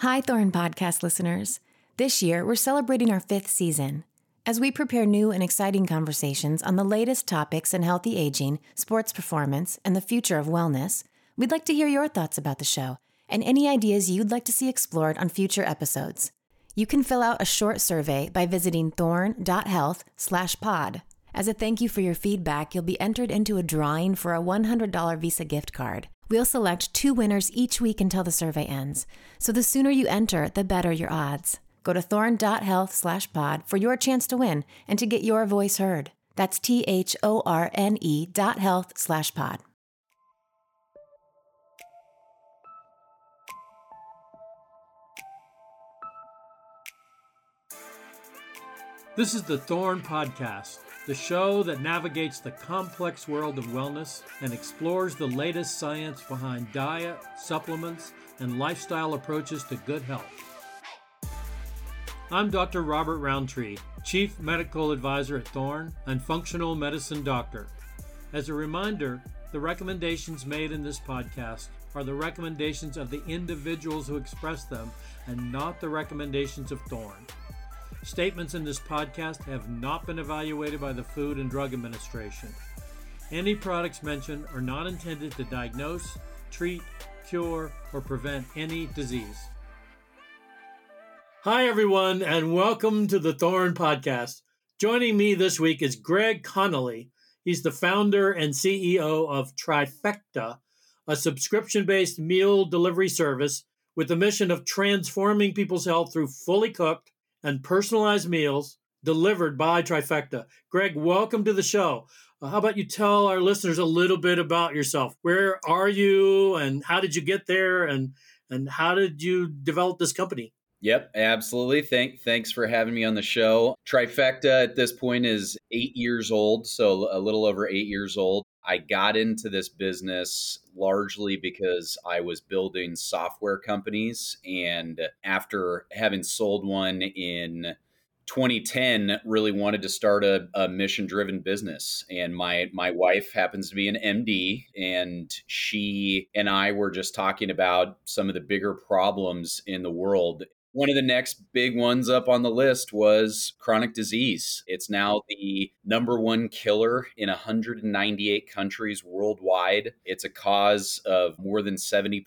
Hi, Thorn Podcast listeners. This year, we're celebrating our 5th season. As we prepare new and exciting conversations on the latest topics in healthy aging, sports performance, and the future of wellness, we'd like to hear your thoughts about the show and any ideas you'd like to see explored on future episodes. You can fill out a short survey by visiting thorn.health/pod. As a thank you for your feedback, you'll be entered into a drawing for a $100 Visa gift card. We'll select 2 winners each week until the survey ends. So the sooner you enter, the better your odds. Go to thorn.health/pod for your chance to win and to get your voice heard. That's THORNE.health/pod. This is the Thorn Podcast, the show that navigates the complex world of wellness and explores the latest science behind diet, supplements, and lifestyle approaches to good health. I'm Dr. Robert Roundtree, Chief Medical Advisor at Thorn and Functional Medicine Doctor. As a reminder, the recommendations made in this podcast are the recommendations of the individuals who express them and not the recommendations of Thorn. Statements in this podcast have not been evaluated by the Food and Drug Administration. Any products mentioned are not intended to diagnose, treat, cure, or prevent any disease. Hi, everyone, and welcome to the Thorn Podcast. Joining me this week is Greg Connolly. He's the founder and CEO of Trifecta, a subscription-based meal delivery service with the mission of transforming people's health through fully cooked and personalized meals delivered by Trifecta. Greg, welcome to the show. How about you tell our listeners a little bit about yourself? Where are you and how did you get there and how did you develop this company? Yep, absolutely. Thanks for having me on the show. Trifecta at this point is 8 years old, so a little over 8 years old. I got into this business largely because I was building software companies, and after having sold one in 2010, really wanted to start a mission-driven business. And my wife happens to be an MD, and she and I were just talking about some of the bigger problems in the world. One of the next big ones up on the list was chronic disease. It's now the number one killer in 198 countries worldwide. It's a cause of more than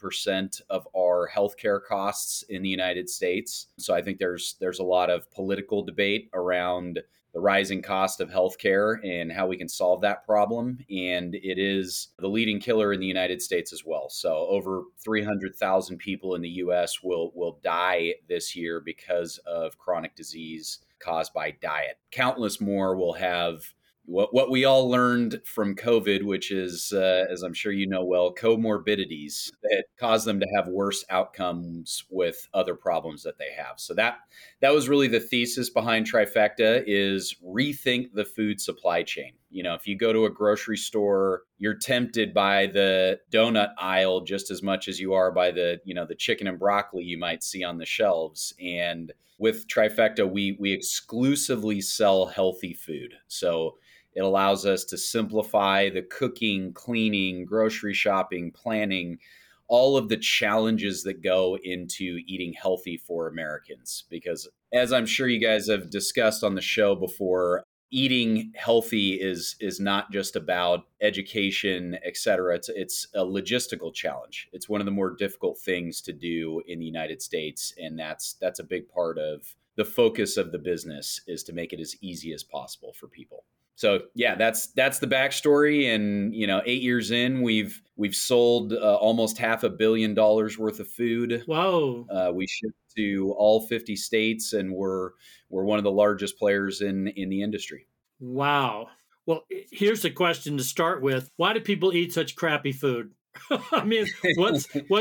70% of our healthcare costs in the United States. So I think there's a lot of political debate around the rising cost of healthcare and how we can solve that problem. And it is the leading killer in the United States as well. So over 300,000 people in the US will die this year because of chronic disease caused by diet. Countless more will have what we all learned from COVID, which is, as I'm sure you know well, comorbidities that cause them to have worse outcomes with other problems that they have. So that was really the thesis behind Trifecta, is rethink the food supply chain. You know, if you go to a grocery store, you're tempted by the donut aisle just as much as you are by the chicken and broccoli you might see on the shelves. And with Trifecta, we exclusively sell healthy food. So it allows us to simplify the cooking, cleaning, grocery shopping, planning, all of the challenges that go into eating healthy for Americans. Because as I'm sure you guys have discussed on the show before, eating healthy is not just about education, et cetera. It's a logistical challenge. It's one of the more difficult things to do in the United States. And that's a big part of the focus of the business, is to make it as easy as possible for people. So yeah, that's the backstory. And 8 years in, we've sold almost $500 million worth of food. Whoa! We ship to all 50 states, and we're one of the largest players in the industry. Wow. Well, here's the question to start with: why do people eat such crappy food? I mean, what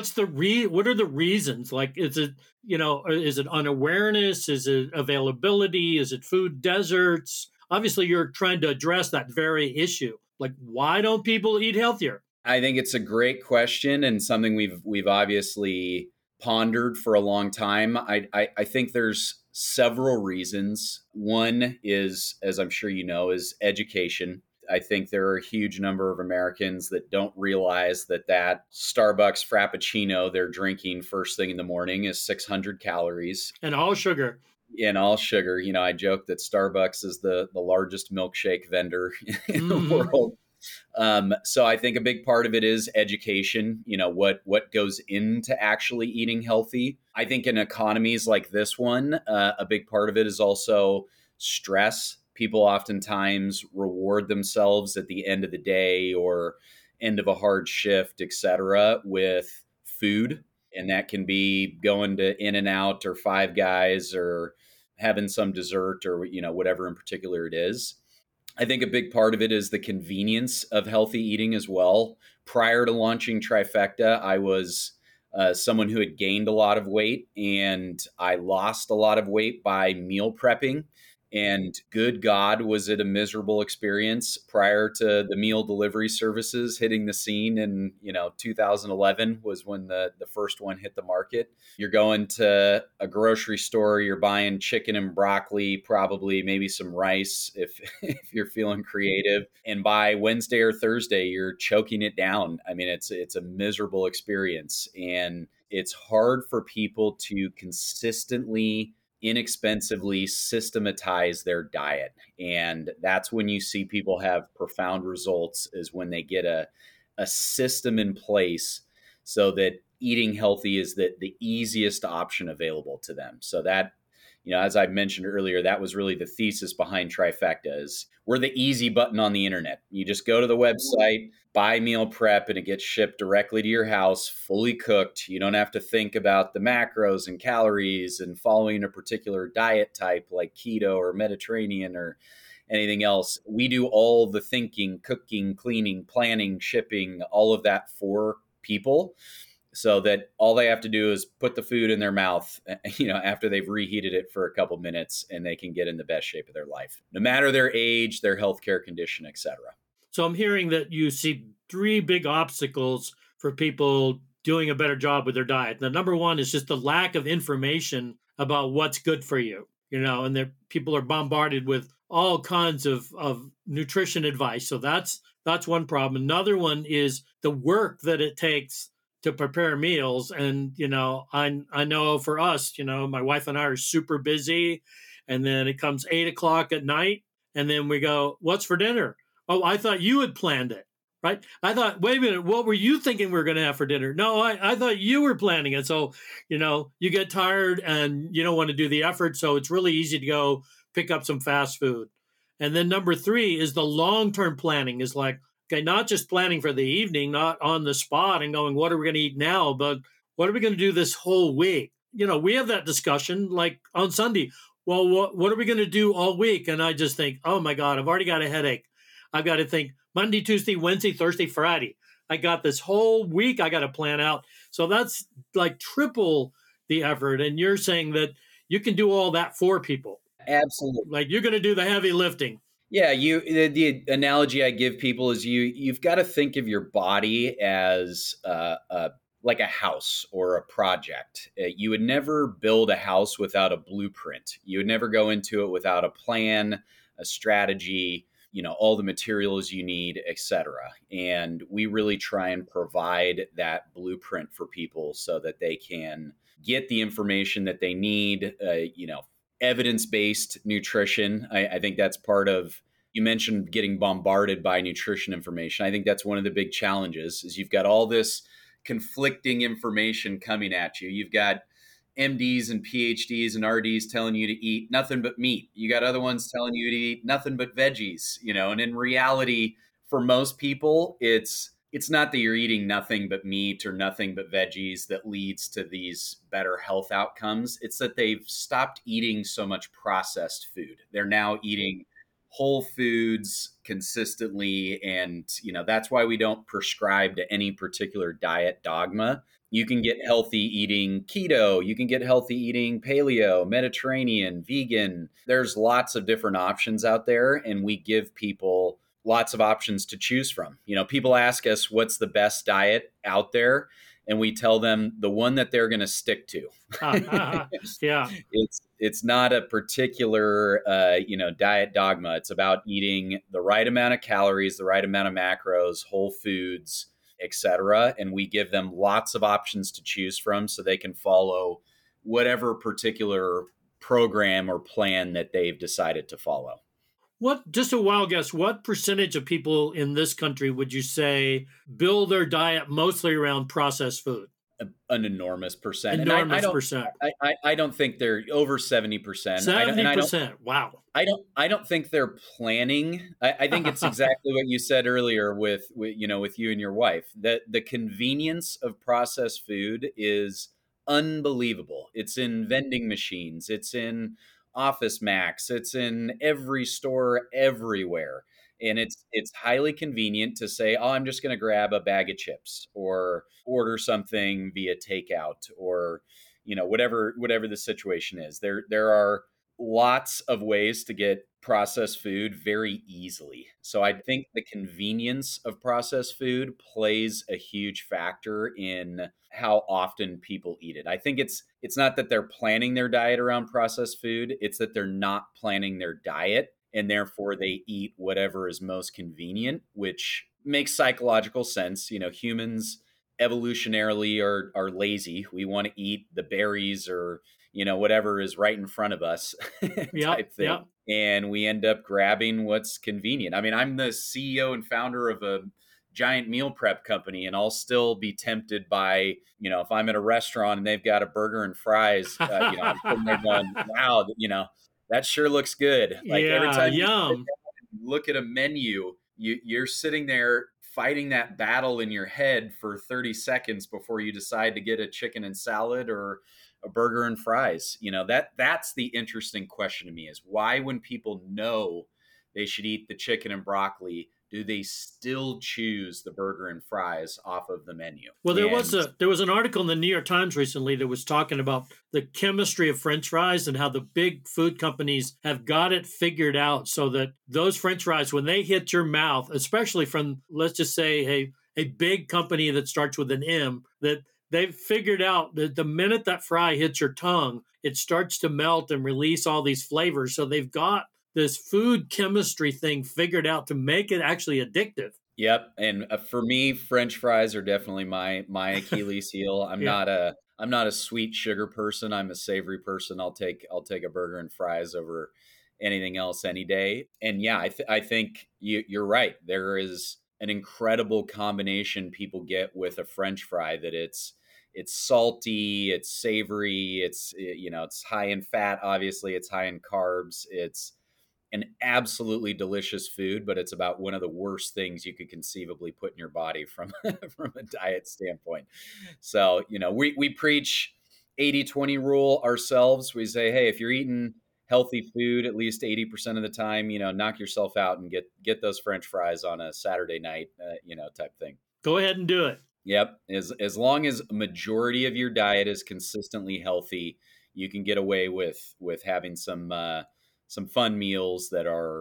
are the reasons? Like, is it unawareness? Is it availability? Is it food deserts? Obviously, you're trying to address that very issue. Like, why don't people eat healthier? I think it's a great question and something we've obviously pondered for a long time. I think there's several reasons. One is, as I'm sure you know, is education. I think there are a huge number of Americans that don't realize that Starbucks Frappuccino they're drinking first thing in the morning is 600 calories. And all sugar. And all sugar. I joke that Starbucks is the largest milkshake vendor in the world. So I think a big part of it is education, what goes into actually eating healthy. I think in economies like this one, a big part of it is also stress. People oftentimes reward themselves at the end of the day or end of a hard shift, et cetera, with food. And that can be going to In-N-Out or Five Guys or having some dessert or, whatever in particular it is. I think a big part of it is the convenience of healthy eating as well. Prior to launching Trifecta, I was someone who had gained a lot of weight, and I lost a lot of weight by meal prepping. And good God, was it a miserable experience prior to the meal delivery services hitting the scene in 2011 was when the first one hit the market. You're going to a grocery store, you're buying chicken and broccoli, probably maybe some rice if if you're feeling creative. And by Wednesday or Thursday, you're choking it down. I mean, it's a miserable experience, and it's hard for people to consistently inexpensively systematize their diet. And that's when you see people have profound results, is when they get a system in place so that eating healthy is the easiest option available to them. So that, as I mentioned earlier, that was really the thesis behind Trifecta. Is we're the easy button on the internet. You just go to the website, buy meal prep, and it gets shipped directly to your house, fully cooked. You don't have to think about the macros and calories and following a particular diet type like keto or Mediterranean or anything else. We do all the thinking, cooking, cleaning, planning, shipping, all of that for people, so that all they have to do is put the food in their mouth, after they've reheated it for a couple minutes, and they can get in the best shape of their life, no matter their age, their healthcare condition, et cetera. So I'm hearing that you see three big obstacles for people doing a better job with their diet. The number one is just the lack of information about what's good for you, and people are bombarded with all kinds of nutrition advice. So that's one problem. Another one is the work that it takes to prepare meals. And, I know for us, my wife and I are super busy, and then it comes 8 o'clock at night, and then we go, what's for dinner? Oh, I thought you had planned it, right? I thought, wait a minute, what were you thinking we were going to have for dinner? No, I thought you were planning it. So, you get tired and you don't want to do the effort. So it's really easy to go pick up some fast food. And then number three is the long-term planning is like, okay, not just planning for the evening, not on the spot and going, what are we going to eat now? But what are we going to do this whole week? We have that discussion like on Sunday. Well, what are we going to do all week? And I just think, oh my God, I've already got a headache. I've got to think Monday, Tuesday, Wednesday, Thursday, Friday. I got this whole week I got to plan out. So that's like triple the effort. And you're saying that you can do all that for people. Absolutely. Like you're going to do the heavy lifting. Yeah, the analogy I give people is you've got to think of your body as like a house or a project. You would never build a house without a blueprint. You would never go into it without a plan, a strategy, all the materials you need, et cetera. And we really try and provide that blueprint for people so that they can get the information that they need, evidence-based nutrition. I think that's part of, you mentioned getting bombarded by nutrition information. I think that's one of the big challenges is you've got all this conflicting information coming at you. You've got MDs and PhDs and RDs telling you to eat nothing but meat. You got other ones telling you to eat nothing but veggies, and in reality, for most people, it's not that you're eating nothing but meat or nothing but veggies that leads to these better health outcomes. It's that they've stopped eating so much processed food. They're now eating whole foods consistently. And, that's why we don't prescribe to any particular diet dogma. You can get healthy eating keto. You can get healthy eating paleo, Mediterranean, vegan. There's lots of different options out there. And we give people lots of options to choose from. People ask us, what's the best diet out there? and we tell them the one that they're going to stick to. Yeah. It's not a particular diet dogma. It's about eating the right amount of calories, the right amount of macros, whole foods, etc. And we give them lots of options to choose from so they can follow whatever particular program or plan that they've decided to follow. Just a wild guess, what percentage of people in this country would you say build their diet mostly around processed food? An enormous percent. Enormous and percent. I don't think they're over 70%. 70%. Wow. I don't think they're planning. I think it's exactly what you said earlier with you and your wife. That the convenience of processed food is unbelievable. It's in vending machines. It's in Office Max. It's in every store everywhere. And it's highly convenient to say, oh, I'm just going to grab a bag of chips or order something via takeout or whatever the situation is. There are lots of ways to get processed food very easily. So I think the convenience of processed food plays a huge factor in how often people eat it. I think it's not that they're planning their diet around processed food, it's that they're not planning their diet and therefore they eat whatever is most convenient, which makes psychological sense. Humans evolutionarily are lazy. We want to eat the berries or whatever is right in front of us type thing. Yep. And we end up grabbing what's convenient. I mean, I'm the CEO and founder of a giant meal prep company, and I'll still be tempted by, if I'm at a restaurant and they've got a burger and fries, I'm sitting there going, wow, that sure looks good. Like every time yum. you look at a menu, you're sitting there fighting that battle in your head for 30 seconds before you decide to get a chicken and salad or a burger and fries. That's the interesting question to me is why, when people know they should eat the chicken and broccoli, do they still choose the burger and fries off of the menu? Well, there was an article in the New York Times recently that was talking about the chemistry of French fries and how the big food companies have got it figured out so that those French fries, when they hit your mouth, especially from, let's just say, a big company that starts with an M, that they've figured out that the minute that fry hits your tongue, it starts to melt and release all these flavors. So they've got this food chemistry thing figured out to make it actually addictive. Yep, and for me, French fries are definitely my Achilles heel. I'm not a sweet sugar person. I'm a savory person. I'll take a burger and fries over anything else any day. And yeah, I think you're right. There is an incredible combination people get with a French fry that it's salty, it's savory, it's high in fat. Obviously, it's high in carbs. It's an absolutely delicious food, but it's about one of the worst things you could conceivably put in your body from from a diet standpoint. So, we preach 80-20 rule ourselves. We say, hey, if you're eating healthy food at least 80% of the time, knock yourself out and get those French fries on a Saturday night, type thing. Go ahead and do it. Yep. As long as a majority of your diet is consistently healthy, you can get away with having some fun meals that are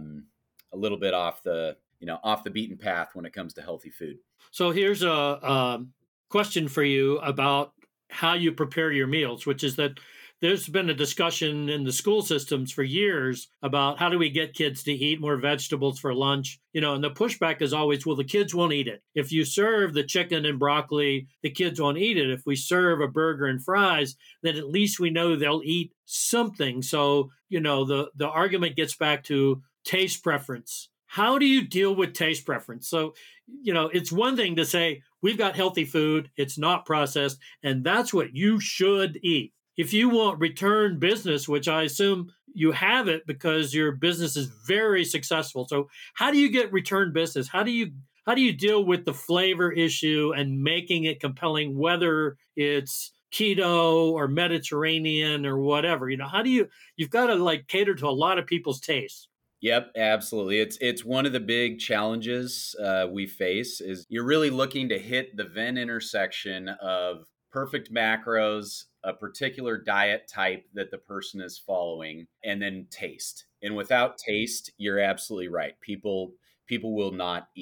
a little bit off the beaten path when it comes to healthy food. So here's a question for you about how you prepare your meals, which is that there's been a discussion in the school systems for years about how do we get kids to eat more vegetables for lunch, and the pushback is always, well, the kids won't eat it. If you serve the chicken and broccoli, the kids won't eat it. If we serve a burger and fries, then at least we know they'll eat something. So, the argument gets back to taste preference. How do you deal with taste preference? So, it's one thing to say, we've got healthy food, it's not processed, and that's what you should eat. If you want return business, which I assume you have it because your business is very successful. So how do you get return business? How do you deal with the flavor issue and making it compelling, whether it's keto or Mediterranean or whatever? You've got to cater to a lot of people's tastes. Yep, absolutely. It's one of the big challenges we face is you're really looking to hit the Venn intersection of perfect macros, a particular diet type that the person is following, and then taste. And without taste, you're absolutely right. People will not eat it.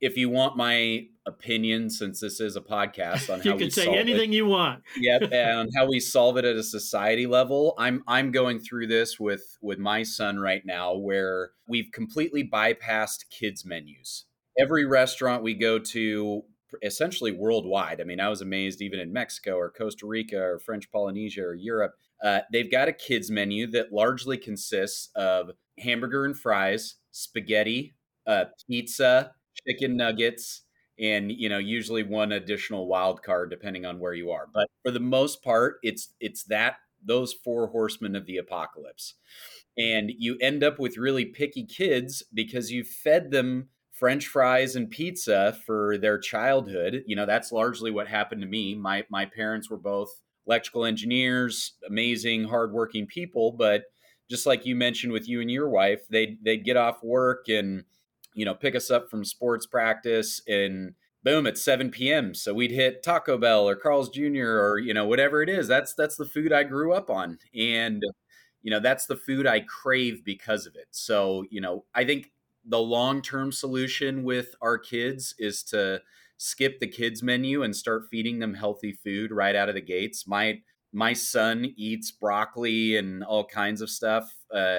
if you want my opinion, since this is a podcast on how You we can say solve anything it, you want. yep, and how we solve it at a society level. I'm going through this with my son right now, where we've completely bypassed kids menus. Every restaurant we go to, essentially worldwide. I mean, I was amazed even in Mexico or Costa Rica or French Polynesia or Europe. They've got a kids menu that largely consists of hamburger and fries, spaghetti, pizza, chicken nuggets, and usually one additional wild card depending on where you are. But for the most part, it's that those four horsemen of the apocalypse. And you end up with really picky kids because you fed them French fries and pizza for their childhood. That's largely what happened to me. My parents were both electrical engineers, amazing, hardworking people, but just like you mentioned with you and your wife, they'd get off work and pick us up from sports practice, and boom, it's 7 p.m. So we'd hit Taco Bell or Carl's Jr. or whatever it is. That's the food I grew up on, and that's the food I crave because of it. So I think the long-term solution with our kids is to skip the kids menu and start feeding them healthy food right out of the gates. My son eats broccoli and all kinds of stuff.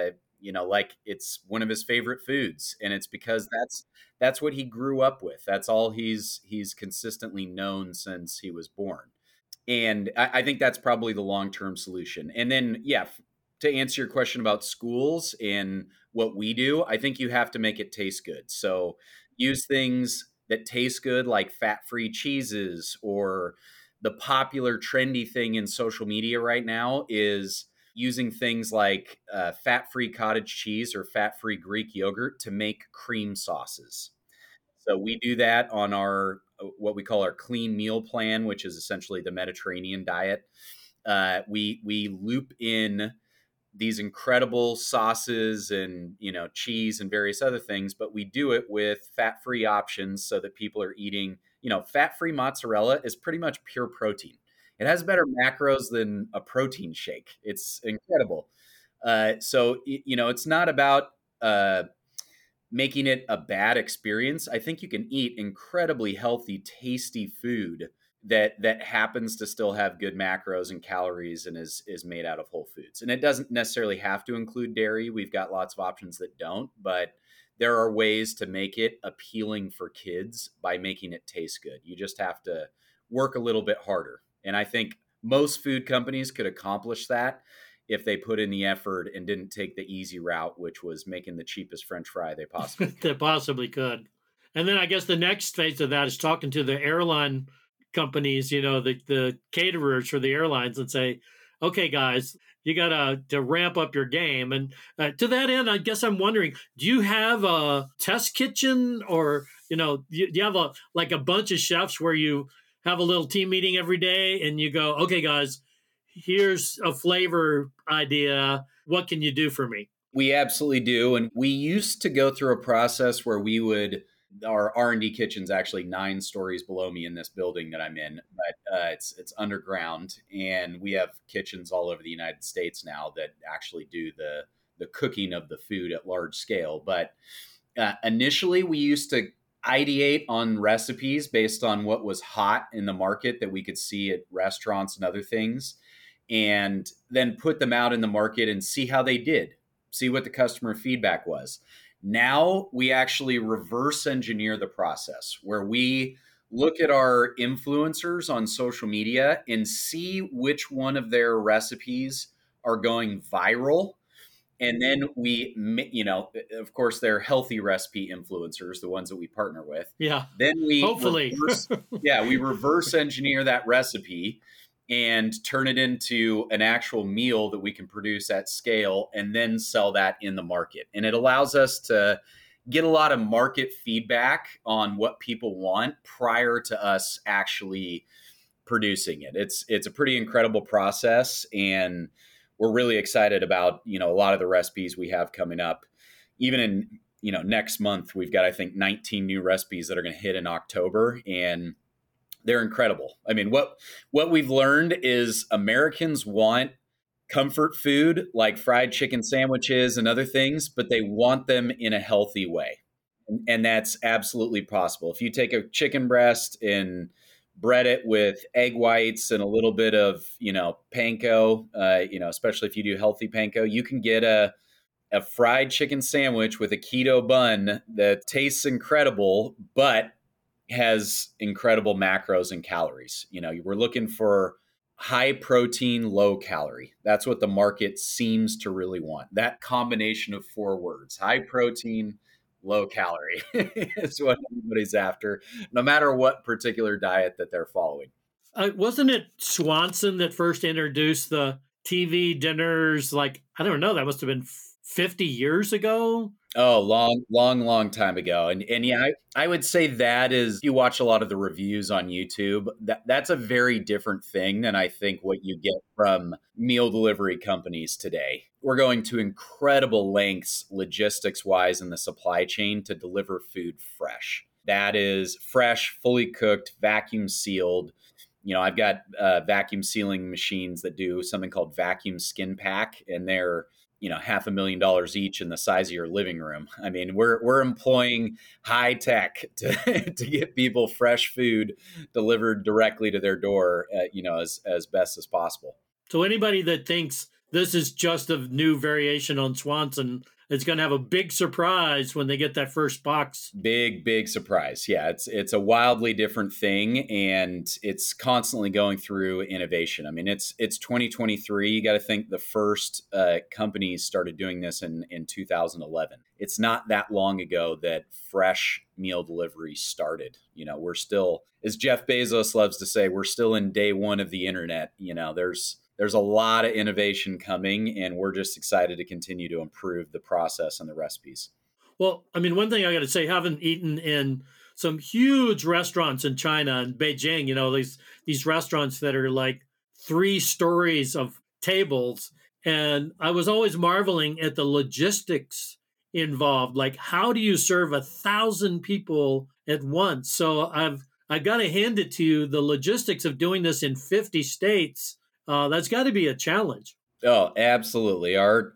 Like it's one of his favorite foods, and it's because that's what he grew up with. That's all he's consistently known since he was born. And I think that's probably the long-term solution. And then, yeah, to answer your question about schools and what we do, I think you have to make it taste good. So use things that taste good, like fat-free cheeses, or the popular trendy thing in social media right now is using things like fat-free cottage cheese or fat-free Greek yogurt to make cream sauces. So we do that on our what we call our clean meal plan, which is essentially the Mediterranean diet. We loop in these incredible sauces and cheese and various other things, but we do it with fat-free options so that people are eating. Fat-free mozzarella is pretty much pure protein. It has better macros than a protein shake. It's incredible. So it's not about making it a bad experience. I think you can eat incredibly healthy, tasty food that happens to still have good macros and calories and is made out of whole foods. And it doesn't necessarily have to include dairy. We've got lots of options that don't, but there are ways to make it appealing for kids by making it taste good. You just have to work a little bit harder. And I think most food companies could accomplish that if they put in the effort and didn't take the easy route, which was making the cheapest French fry they possibly could. They possibly could. And then I guess the next phase of that is talking to the airline companies, the caterers for the airlines, and say, okay, guys, you got to ramp up your game. And to that end, I guess I'm wondering, do you have a test kitchen, or, do you have a bunch of chefs where you have a little team meeting every day and you go, okay, guys, here's a flavor idea. What can you do for me? We absolutely do. And we used to go through a process where our R&D kitchen's actually 9 stories below me in this building that I'm in, but it's underground, and we have kitchens all over the United States now that actually do the cooking of the food at large scale. But initially, we used to ideate on recipes based on what was hot in the market that we could see at restaurants and other things, and then put them out in the market and see how they did, see what the customer feedback was. Now we actually reverse engineer the process, where we look at our influencers on social media and see which one of their recipes are going viral. And then we, of course, they're healthy recipe influencers, the ones that we partner with. Yeah. Then we hopefully, we reverse engineer that recipe and turn it into an actual meal that we can produce at scale and then sell that in the market. And it allows us to get a lot of market feedback on what people want prior to us actually producing it. It's a pretty incredible process, and we're really excited about, a lot of the recipes we have coming up. Even in, next month, we've got, I think, 19 new recipes that are going to hit in October, and they're incredible. I mean, what we've learned is Americans want comfort food like fried chicken sandwiches and other things, but they want them in a healthy way. And that's absolutely possible. If you take a chicken breast and bread it with egg whites and a little bit of, panko, especially if you do healthy panko, you can get a fried chicken sandwich with a keto bun that tastes incredible, but has incredible macros and calories. We're looking for high protein, low calorie. That's what the market seems to really want. That combination of 4 words, high protein, low calorie is what everybody's after, no matter what particular diet that they're following. Wasn't it Swanson that first introduced the TV dinners? Like, I don't know, that must have been 50 years ago. Oh, long time ago. And yeah, I would say that is, you watch a lot of the reviews on YouTube, that's a very different thing than I think what you get from meal delivery companies today. We're going to incredible lengths logistics wise in the supply chain to deliver food fresh. That is fresh, fully cooked, vacuum sealed. I've got vacuum sealing machines that do something called vacuum skin pack, and they're $500,000 each in the size of your living room. I mean, we're employing high tech to get people fresh food delivered directly to their door, as best as possible. So anybody that thinks this is just a new variation on Swanson is going to have a big surprise when they get that first box. Big surprise. Yeah, it's a wildly different thing, and it's constantly going through innovation. I mean, it's 2023. You got to think the first companies started doing this in 2011. It's not that long ago that fresh meal delivery started. We're still, as Jeff Bezos loves to say, we're still in day one of the internet. There's a lot of innovation coming, and we're just excited to continue to improve the process and the recipes. Well, I mean, one thing I got to say, having eaten in some huge restaurants in China and Beijing, these restaurants that are like 3 stories of tables, and I was always marveling at the logistics involved. Like, how do you serve 1,000 people at once? So I got to hand it to you, the logistics of doing this in 50 states. That's got to be a challenge. Oh, absolutely. Our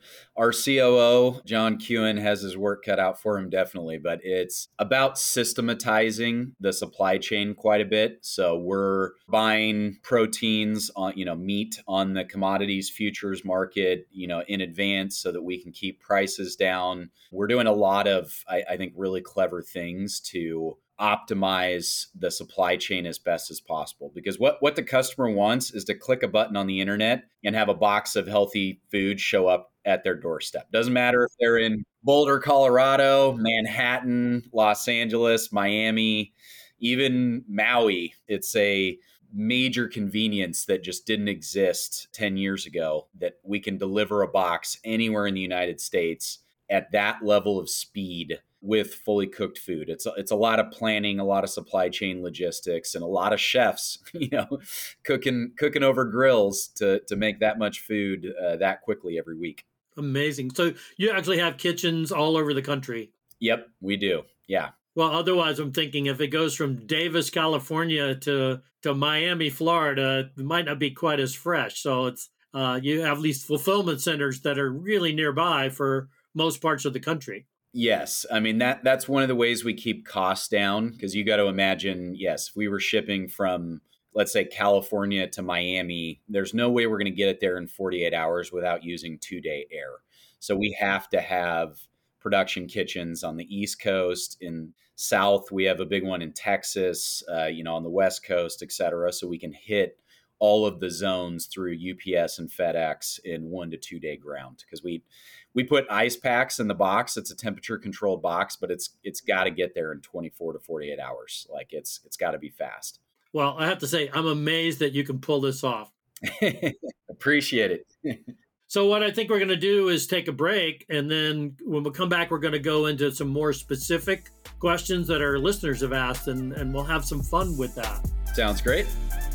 COO, John Kewen, has his work cut out for him, definitely. But it's about systematizing the supply chain quite a bit. So we're buying proteins on, meat on the commodities futures market, in advance so that we can keep prices down. We're doing a lot of, I think, really clever things to optimize the supply chain as best as possible, because what the customer wants is to click a button on the internet and have a box of healthy food show up at their doorstep. Doesn't matter if they're in Boulder, Colorado, Manhattan, Los Angeles, Miami, even Maui. It's a major convenience that just didn't exist 10 years ago, that we can deliver a box anywhere in the United States at that level of speed with fully cooked food. It's a lot of planning, a lot of supply chain logistics, and a lot of chefs, cooking over grills to make that much food that quickly every week. Amazing. So you actually have kitchens all over the country? Yep, we do. Yeah. Well, otherwise, I'm thinking if it goes from Davis, California to Miami, Florida, it might not be quite as fresh. So it's you have these fulfillment centers that are really nearby for most parts of the country. Yes. I mean, that's one of the ways we keep costs down, because you got to imagine, yes, if we were shipping from, let's say, California to Miami, there's no way we're going to get it there in 48 hours without using 2-day air. So we have to have production kitchens on the East Coast. In South, we have a big one in Texas, on the West Coast, et cetera. So we can hit all of the zones through UPS and FedEx in 1 to 2 day ground, because we put ice packs in the box. It's a temperature controlled box, but it's got to get there in 24 to 48 hours. Like it's got to be fast. Well, I have to say, I'm amazed that you can pull this off. Appreciate it. So what I think we're going to do is take a break, and then when we come back, we're going to go into some more specific questions that our listeners have asked, and we'll have some fun with that. Sounds great.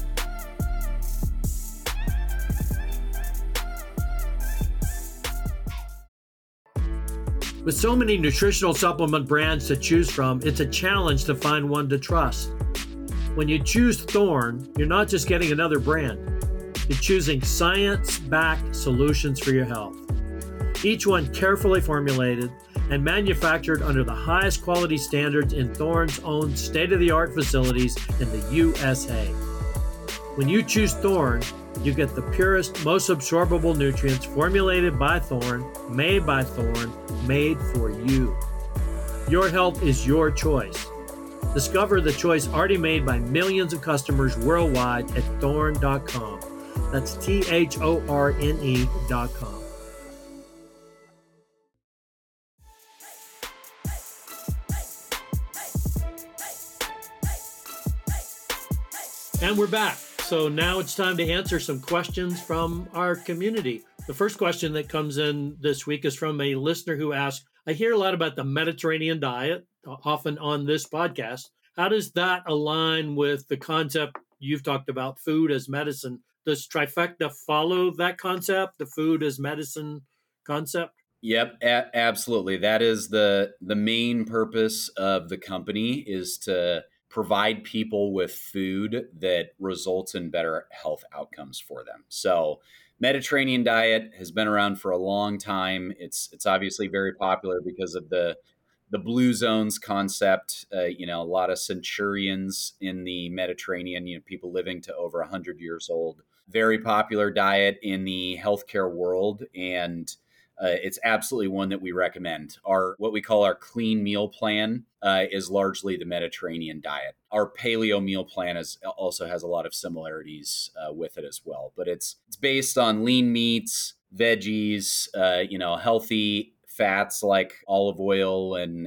With so many nutritional supplement brands to choose from, it's a challenge to find one to trust. When you choose Thorne, you're not just getting another brand. You're choosing science-backed solutions for your health. Each one carefully formulated and manufactured under the highest quality standards in Thorne's own state-of-the-art facilities in the USA. When you choose Thorne, you get the purest, most absorbable nutrients formulated by Thorne, made by Thorne, made for you. Your health is your choice. Discover the choice already made by millions of customers worldwide at thorne.com. That's THORNE.com. And we're back. So now it's time to answer some questions from our community. The first question that comes in this week is from a listener who asked, I hear a lot about the Mediterranean diet, often on this podcast. How does that align with the concept you've talked about, food as medicine? Does Trifecta follow that concept, the food as medicine concept? Yep, absolutely. That is the main purpose of the company, is to provide people with food that results in better health outcomes for them. So Mediterranean diet has been around for a long time. It's obviously very popular because of the blue zones concept. A lot of centurions in the Mediterranean, people living to over 100 years old. Very popular diet in the healthcare world, and it's absolutely one that we recommend. What we call our clean meal plan is largely the Mediterranean diet. Our paleo meal plan also has a lot of similarities with it as well. But it's based on lean meats, veggies, healthy fats like olive oil and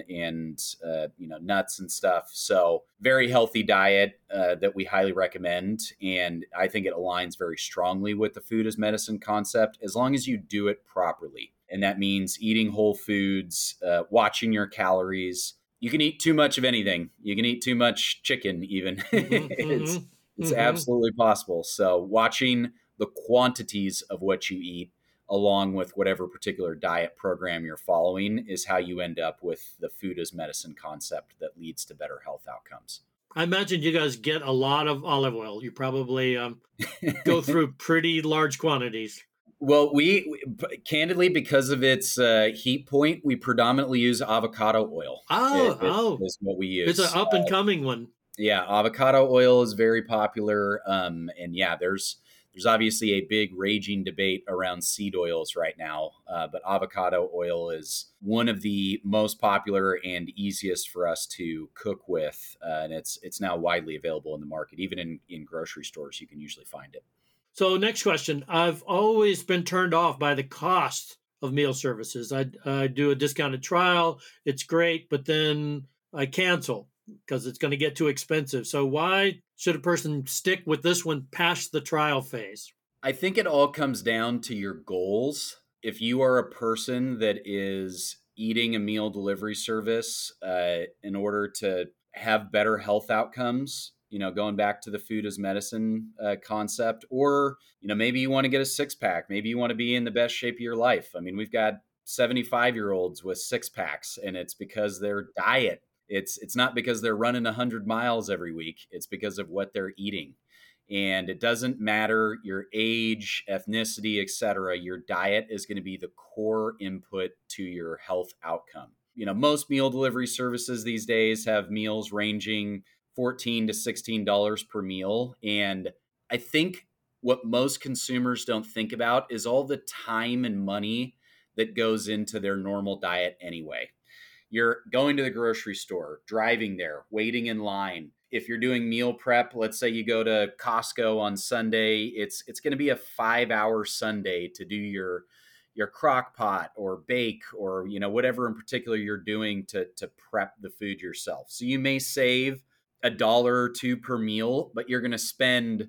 nuts and stuff. So very healthy diet that we highly recommend. And I think it aligns very strongly with the food as medicine concept, as long as you do it properly. And that means eating whole foods, watching your calories. You can eat too much of anything. You can eat too much chicken even. It's absolutely possible. So watching the quantities of what you eat, along with whatever particular diet program you're following, is how you end up with the food as medicine concept that leads to better health outcomes. I imagine you guys get a lot of olive oil. You probably go through pretty large quantities. Well, we candidly, because of its heat point, we predominantly use avocado oil. Is what we use. It's an up and coming one. Yeah, avocado oil is very popular, and yeah, there's obviously a big raging debate around seed oils right now, but avocado oil is one of the most popular and easiest for us to cook with, and it's now widely available in the market. Even in grocery stores, you can usually find it. So next question. I've always been turned off by the cost of meal services. I do a discounted trial. It's great, but then I cancel because it's going to get too expensive. So why should a person stick with this one past the trial phase? I think it all comes down to your goals. If you are a person that is eating a meal delivery service in order to have better health outcomes, going back to the food as medicine concept, or, maybe you want to get a six pack. Maybe you want to be in the best shape of your life. I mean, we've got 75-year-olds with six packs, and it's because their diet. It's not because they're running 100 miles every week. It's because of what they're eating. And it doesn't matter your age, ethnicity, etc. Your diet is going to be the core input to your health outcome. Most meal delivery services these days have meals ranging $14 to $16 per meal. And I think what most consumers don't think about is all the time and money that goes into their normal diet anyway. You're going to the grocery store, driving there, waiting in line. If you're doing meal prep, let's say you go to Costco on Sunday, it's going to be a 5-hour Sunday to do your crock pot or bake or whatever in particular you're doing to prep the food yourself. So you may save $1 or $2 per meal, but you're going to spend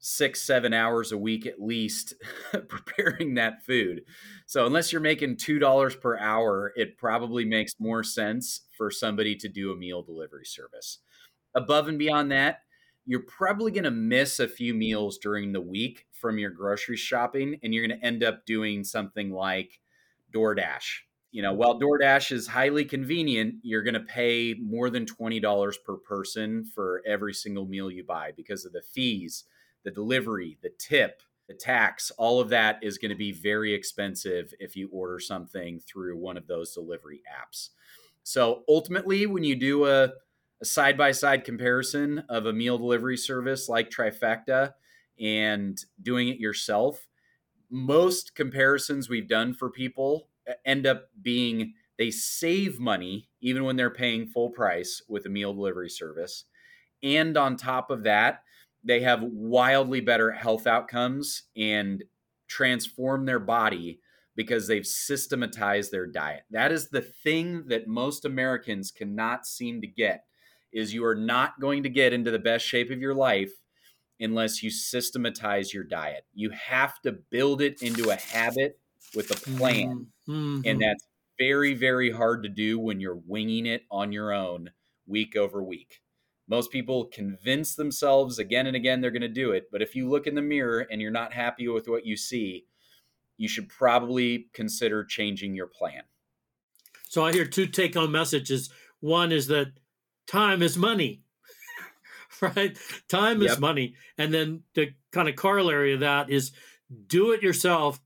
6-7 hours a week at least preparing that food. So unless you're making $2 per hour, it probably makes more sense for somebody to do a meal delivery service. Above and beyond that, you're probably going to miss a few meals during the week from your grocery shopping, and you're going to end up doing something like DoorDash. While DoorDash is highly convenient, you're going to pay more than $20 per person for every single meal you buy because of the fees, the delivery, the tip, the tax, all of that is going to be very expensive if you order something through one of those delivery apps. So ultimately, when you do a side-by-side comparison of a meal delivery service like Trifecta and doing it yourself, most comparisons we've done for people end up being they save money even when they're paying full price with a meal delivery service. And on top of that, they have wildly better health outcomes and transform their body because they've systematized their diet. That is the thing that most Americans cannot seem to get, is you are not going to get into the best shape of your life unless you systematize your diet. You have to build it into a habit with a plan. Mm-hmm. And that's very, very hard to do when you're winging it on your own week over week. Most people convince themselves again and again they're going to do it. But if you look in the mirror and you're not happy with what you see, you should probably consider changing your plan. So I hear two take-home messages. One is that time is money. Right? Time is money. And then the kind of corollary of that is do it yourself,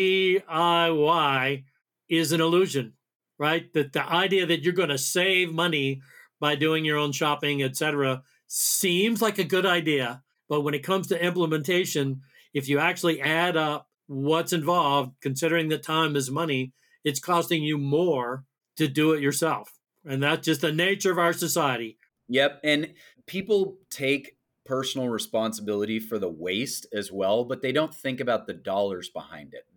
DIY, is an illusion, right? That the idea that you're going to save money by doing your own shopping, etc., seems like a good idea. But when it comes to implementation, if you actually add up what's involved, considering that time is money, it's costing you more to do it yourself. And that's just the nature of our society. Yep. And people take personal responsibility for the waste as well, but they don't think about the dollars behind it.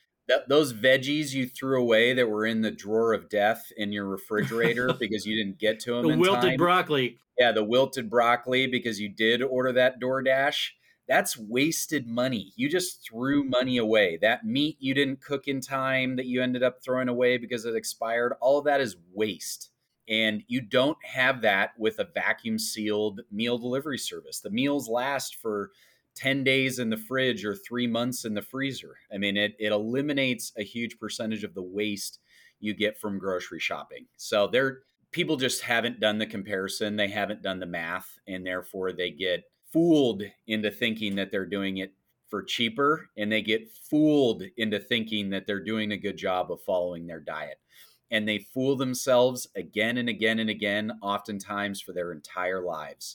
Those veggies you threw away that were in the drawer of death in your refrigerator because you didn't get to them The in wilted time. broccoli. Yeah, the wilted broccoli because you did order that DoorDash. That's wasted money. You just threw money away. That meat you didn't cook in time that you ended up throwing away because it expired, all of that is waste. And you don't have that with a vacuum sealed meal delivery service. The meals last for 10 days in the fridge or 3 months in the freezer. I mean, it eliminates a huge percentage of the waste you get from grocery shopping. So people just haven't done the comparison. They haven't done the math, and therefore they get fooled into thinking that they're doing it for cheaper, and they get fooled into thinking that they're doing a good job of following their diet. And they fool themselves again and again and again, oftentimes for their entire lives.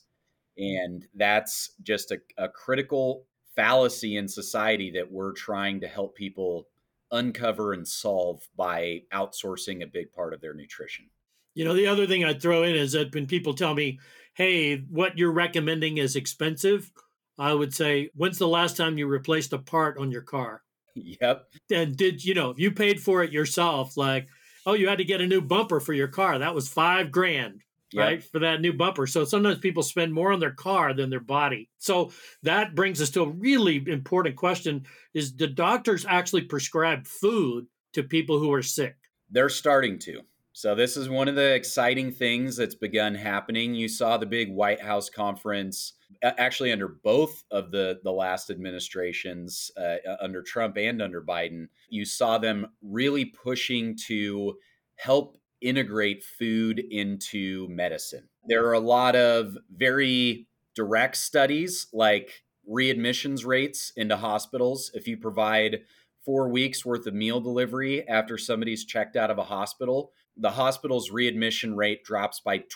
And that's just a critical fallacy in society that we're trying to help people uncover and solve by outsourcing a big part of their nutrition. You know, the other thing I'd throw in is that when people tell me, hey, what you're recommending is expensive, I would say, when's the last time you replaced a part on your car? Yep. And if you paid for it yourself, like, oh, you had to get a new bumper for your car. That was $5,000, right? For that new bumper. So sometimes people spend more on their car than their body. So that brings us to a really important question is, do doctors actually prescribe food to people who are sick? They're starting to. So this is one of the exciting things that's begun happening. You saw the big White House conference, actually under both of the last administrations, under Trump and under Biden. You saw them really pushing to help integrate food into medicine. There are a lot of very direct studies like readmissions rates into hospitals. If you provide 4 weeks worth of meal delivery after somebody's checked out of a hospital, the hospital's readmission rate drops by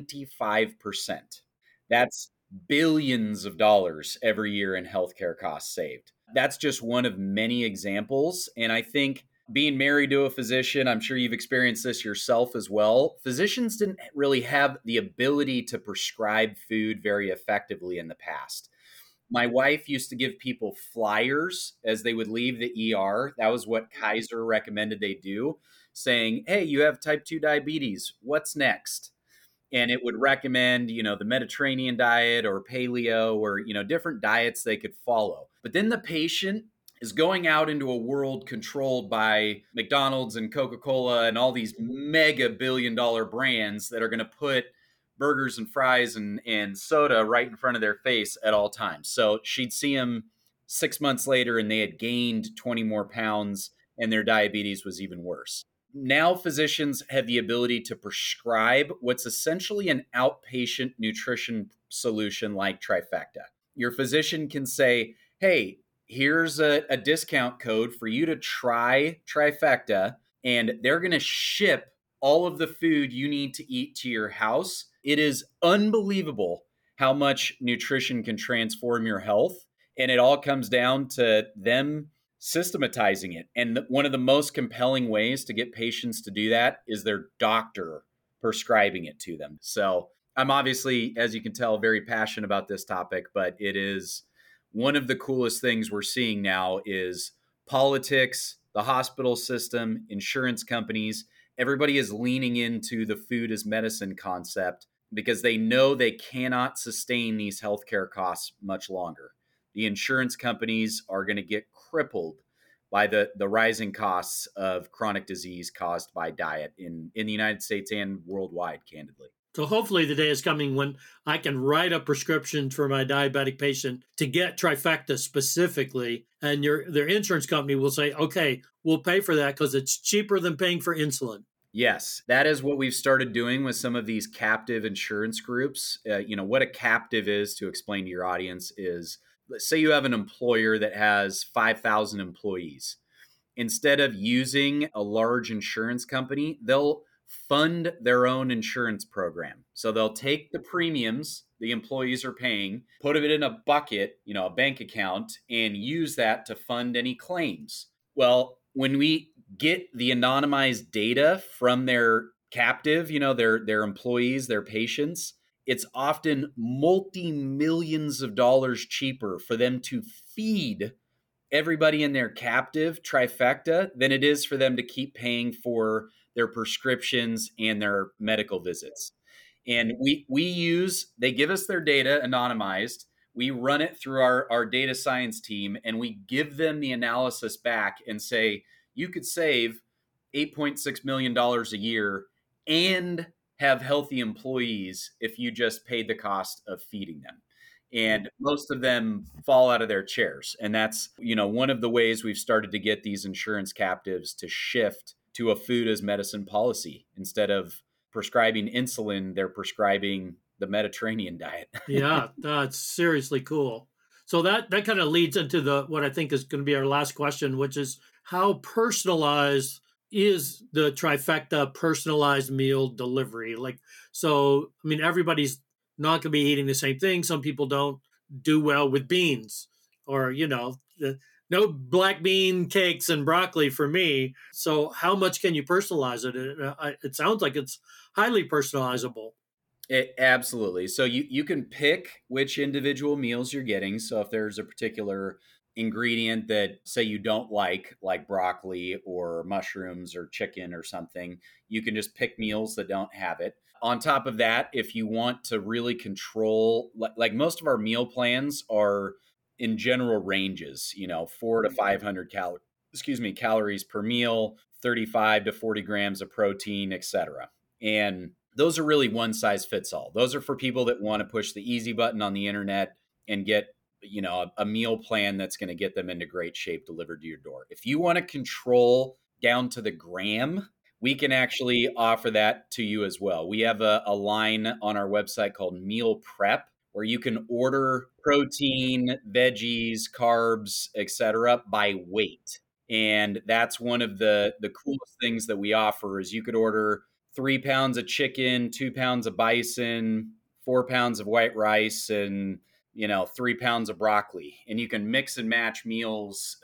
25%. That's billions of dollars every year in healthcare costs saved. That's just one of many examples. And I think being married to a physician, I'm sure you've experienced this yourself as well. Physicians didn't really have the ability to prescribe food very effectively in the past. My wife used to give people flyers as they would leave the ER. That was what Kaiser recommended they do, saying, hey, you have type 2 diabetes. What's next? And it would recommend, the Mediterranean diet or paleo or, different diets they could follow. But then the patient is going out into a world controlled by McDonald's and Coca-Cola and all these mega billion-dollar brands that are going to put burgers and fries and soda right in front of their face at all times. So she'd see them 6 months later and they had gained 20 more pounds and their diabetes was even worse. Now physicians have the ability to prescribe what's essentially an outpatient nutrition solution like Trifecta. Your physician can say, hey, here's a discount code for you to try Trifecta, and they're going to ship all of the food you need to eat to your house. It is unbelievable how much nutrition can transform your health. And it all comes down to them systematizing it. And one of the most compelling ways to get patients to do that is their doctor prescribing it to them. So I'm obviously, as you can tell, very passionate about this topic, but it is one of the coolest things we're seeing now is politics, the hospital system, insurance companies. Everybody is leaning into the food as medicine concept because they know they cannot sustain these healthcare costs much longer. The insurance companies are going to get crippled by the rising costs of chronic disease caused by diet in the United States and worldwide, candidly. So hopefully the day is coming when I can write a prescription for my diabetic patient to get Trifecta specifically, and their insurance company will say, okay, we'll pay for that because it's cheaper than paying for insulin. Yes, that is what we've started doing with some of these captive insurance groups. What a captive is, to explain to your audience, is let's say you have an employer that has 5,000 employees. Instead of using a large insurance company, they'll fund their own insurance program. So they'll take the premiums the employees are paying, put it in a bucket, a bank account, and use that to fund any claims. Well, when we get the anonymized data from their captive, their employees, their patients, it's often multi-millions of dollars cheaper for them to feed everybody in their captive Trifecta than it is for them to keep paying for their prescriptions and their medical visits. And they give us their data anonymized. We run it through our data science team, and we give them the analysis back and say, you could save $8.6 million a year and have healthy employees if you just paid the cost of feeding them. And most of them fall out of their chairs. And that's, one of the ways we've started to get these insurance captives to shift to a food as medicine policy. Instead of prescribing insulin, they're prescribing the Mediterranean diet. Yeah, that's seriously cool. So that kind of leads into what I think is going to be our last question, which is how personalized is the Trifecta personalized meal delivery? Everybody's not going to be eating the same thing. Some people don't do well with beans or, no black bean cakes and broccoli for me. So how much can you personalize it? It sounds like it's highly personalizable. Absolutely. So you can pick which individual meals you're getting. So if there's a particular ingredient that, say, you don't like broccoli or mushrooms or chicken or something, you can just pick meals that don't have it. On top of that, if you want to really control, like most of our meal plans are in general ranges, 400 to 500 calories per meal, 35 to 40 grams of protein, etc. And those are really one size fits all. Those are for people that want to push the easy button on the internet and get, a meal plan that's going to get them into great shape delivered to your door. If you want to control down to the gram, we can actually offer that to you as well. We have a line on our website called Meal Prep, where you can order protein, veggies, carbs, etc. by weight. And that's one of the coolest things that we offer is you could order 3 pounds of chicken, 2 pounds of bison, 4 pounds of white rice, and 3 pounds of broccoli. And you can mix and match meals,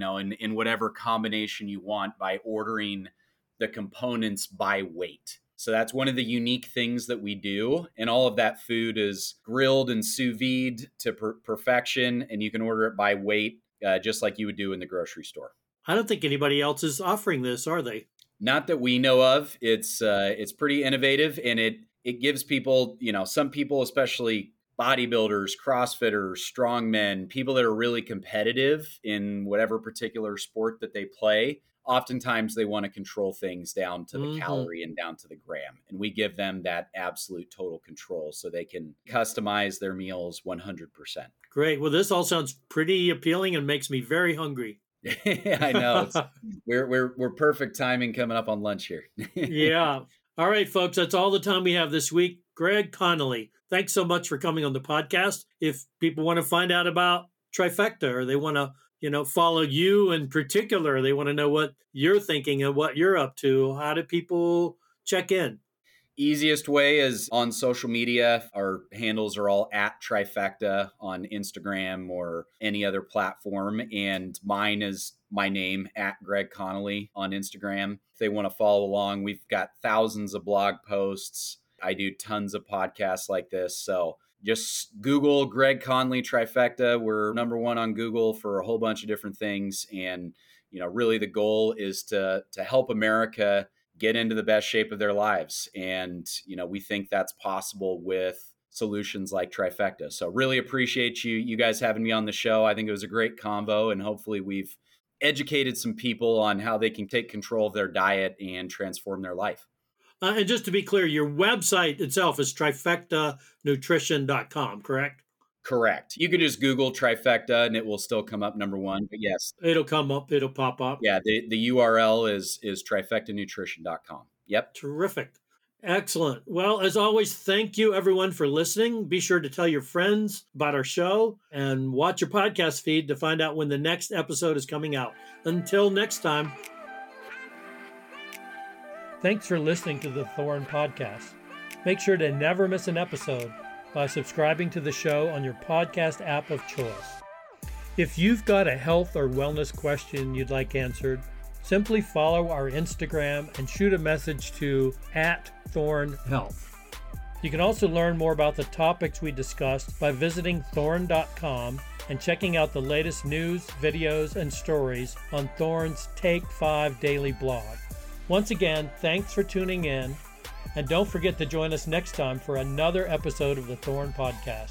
in whatever combination you want by ordering the components by weight. So that's one of the unique things that we do. And all of that food is grilled and sous vide to perfection. And you can order it by weight, just like you would do in the grocery store. I don't think anybody else is offering this, are they? Not that we know of. It's pretty innovative, and it gives people, some people, especially bodybuilders, CrossFitters, strongmen, people that are really competitive in whatever particular sport that they play. Oftentimes they want to control things down to the calorie and down to the gram. And we give them that absolute total control so they can customize their meals 100%. Great. Well, this all sounds pretty appealing and makes me very hungry. I know. We're perfect timing coming up on lunch here. Yeah. All right, folks, that's all the time we have this week. Greg Connolly, thanks so much for coming on the podcast. If people want to find out about Trifecta or they want to follow you in particular, they want to know what you're thinking and what you're up to, how do people check in? Easiest way is on social media. Our handles are all at Trifecta on Instagram or any other platform. And mine is my name, at Greg Connolly on Instagram. If they want to follow along, we've got thousands of blog posts. I do tons of podcasts like this. So just Google Greg Connolly Trifecta. We're number one on Google for a whole bunch of different things. And, really the goal is to help America get into the best shape of their lives. And, we think that's possible with solutions like Trifecta. So really appreciate you guys having me on the show. I think it was a great convo, and hopefully we've educated some people on how they can take control of their diet and transform their life. And just to be clear, your website itself is trifectanutrition.com, correct? Correct. You can just Google Trifecta and it will still come up number one. But yes, it'll come up. It'll pop up. Yeah. The URL is trifectanutrition.com. Yep. Terrific. Excellent. Well, as always, thank you everyone for listening. Be sure to tell your friends about our show and watch your podcast feed to find out when the next episode is coming out. Until next time. Thanks for listening to the Thorne Podcast. Make sure to never miss an episode by subscribing to the show on your podcast app of choice. If you've got a health or wellness question you'd like answered, simply follow our Instagram and shoot a message to @ThorneHealth. You can also learn more about the topics we discussed by visiting thorne.com and checking out the latest news, videos, and stories on Thorne's Take 5 daily blog. Once again, thanks for tuning in. And don't forget to join us next time for another episode of the Thorne Podcast.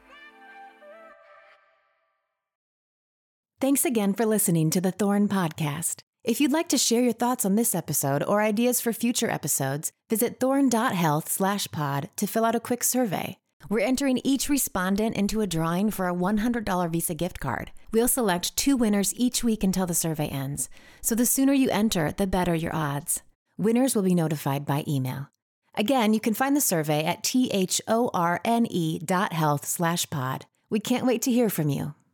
Thanks again for listening to the Thorne Podcast. If you'd like to share your thoughts on this episode or ideas for future episodes, visit thorne.health/pod to fill out a quick survey. We're entering each respondent into a drawing for a $100 Visa gift card. We'll select 2 winners each week until the survey ends. So the sooner you enter, the better your odds. Winners will be notified by email. Again, you can find the survey at thorne.health/pod. We can't wait to hear from you.